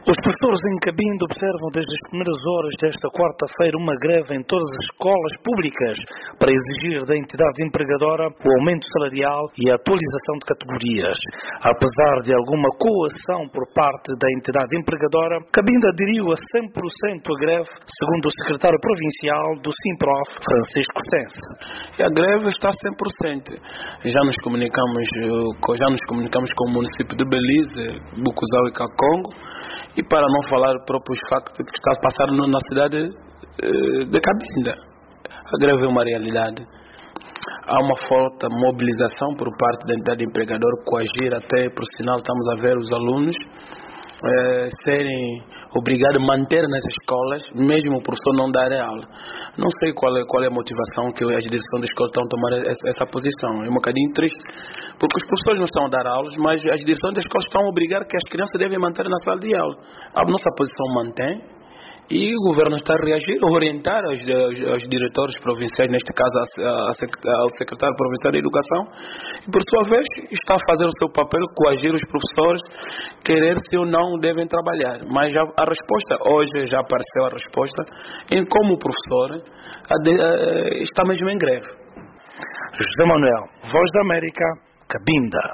Os professores em Cabinda observam desde as primeiras horas desta quarta-feira uma greve em todas as escolas públicas para exigir da entidade empregadora o aumento salarial e a atualização de categorias. Apesar de alguma coação por parte da entidade empregadora, Cabinda aderiu a 100% à greve, segundo o secretário provincial do Simprof, Francisco Sense. A greve está 100%. Já nos comunicamos com o município de Belize, Bucuzau e Kakongo. E para não falar o próprio facto que está passando na cidade de Cabinda. A greve é uma realidade. Há uma forte mobilização por parte da entidade empregadora, coagir até, por sinal, estamos a ver os alunos serem obrigados a manter nas escolas, mesmo o professor não dar aula. Não sei qual é a motivação que as direções da escola estão a tomar essa posição. É um bocadinho triste, porque os professores não estão a dar aulas, mas as direções da escola estão a obrigar que as crianças devem manter na sala de aula. A nossa posição mantém. E o governo está a reagir, a orientar os diretores provinciais, neste caso ao secretário provincial da Educação, e por sua vez está a fazer o seu papel, coagir os professores, querer se ou não devem trabalhar. Mas a resposta, hoje já apareceu a resposta, em como o professor está mesmo em greve. José Manuel, Voz da América, Cabinda.